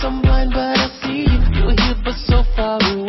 I'm blind, but I see you. You're here, but so far away.